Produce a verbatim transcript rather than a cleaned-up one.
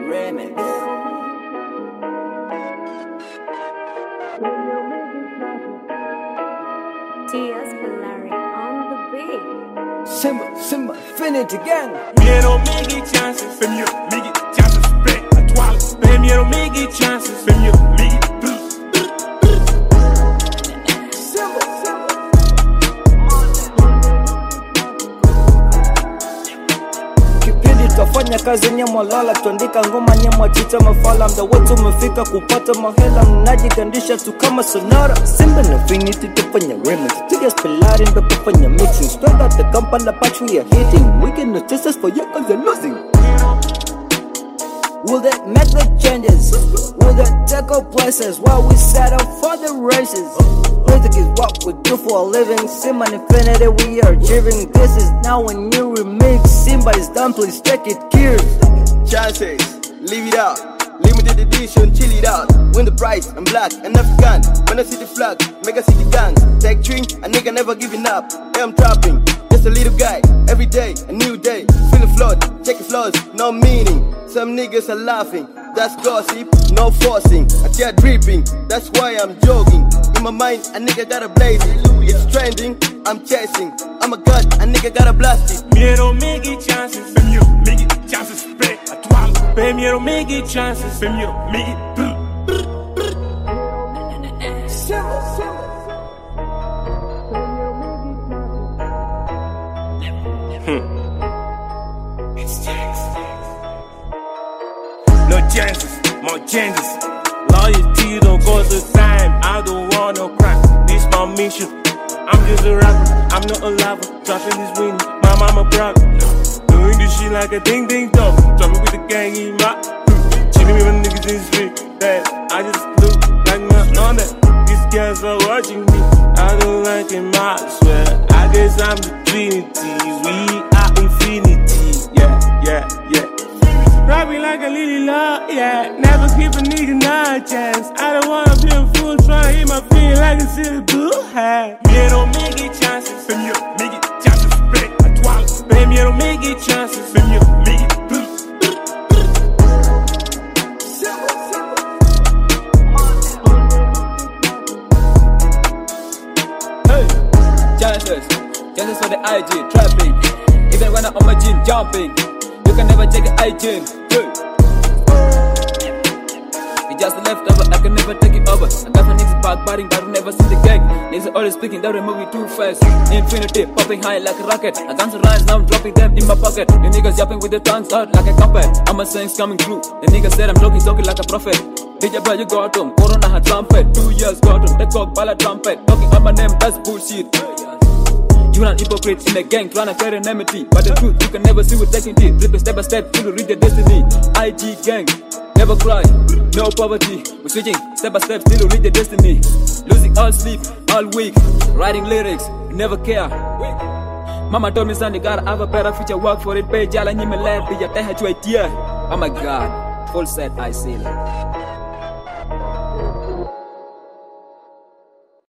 remix. T S Polari on the beat. Simba, Simba, finish again. Miedo migi chances, femio migi chances, spray a toile. Pay miedo migi chances, femio migi. Simba, Simba. Kipindi tafanya kazi nyemo lala, tuandika ngoma nyemo chicha mafala. Mda wetu umefika kupata mahela, mnajigandisha tu kama sonara. Simba na finiti tufanya remix, T S Polari ndo tufanya mixing. Straight out the Kampala patch we are hitting. We can notice us for you cause you're losing. Will they make the changes? Will they take our places while we set up for the races? Music is what we do for a living. Simba and Infinity we are achieving. This is now a new remix. Simba is done, please check it, gears. Chances, leave it out. Limited edition, chill it out. Win the prize, I'm black and African. When I see the flag, make I see the gang. Take three, a nigga never giving up. Hey, I'm trapping, just a little guy. Every day, a new day. Feel the flood, check the flaws, no meaning. Some niggas are laughing, that's gossip, no forcing. I tear dripping, that's why I'm jogging. In my mind, a nigga got a blaze it. It's trending, I'm chasing. I'm a god, a nigga got a blast it. Miedo migi chances, femio migi chances, spray a toile. Pay miedo migi chances, femio migi. Simba, Simba. No chances, more changes. Loyalty don't cost the time. I don't want no crime. This my mission. I'm just a rapper. I'm not a lover. Traffic is winning. My mama proud. Doing this shit like a ding ding dong. Dropping with the gang in my. Chilling with my niggas in the street. That I just look like my on that. These guys are watching me. I don't like him, I swear. I guess I'm the Trinity. We are infinity. Yeah, yeah, yeah. Rapping like a lily love, yeah. Never give a nigga no chance. I don't wanna be a fool trying to hit my feet like a silly blue hat. Miedo migi chances, femio migi chances, spray a toile. Pay miedo migi chances, femio migi. Hey, chances, chances for the I G, trapping. Even when I'm on my gym, jumping. You can never take an I G. Hey. We just left over, I can never take it over. I got some niggas back biting, but we never see the gang. Niggas are always speaking, they remove me too fast. Infinity, popping high like a rocket. I got some rhymes, now I'm dropping them in my pocket. You niggas yapping with the tongues out like a carpet. I'm a sayings coming through. The niggas said I'm talking, talking like a prophet. D J boy, you got him. Corona had trumpet. Two years got him. The cock ball a trumpet. Talking out my name, that's bullshit. You an hypocrite in the gang, trying to carry an enmity. But the truth, you can never see with dignity. Dripping step by step till you reach your destiny. I G gang, never cry, no poverty. We're switching step by step till you reach your destiny. Losing all sleep, all week. Writing lyrics, you never care. Mama told me, son, you gotta have a better future. Work for it, pay jala nyime lab. Be your teha chwe tia. Oh my God, full set I see.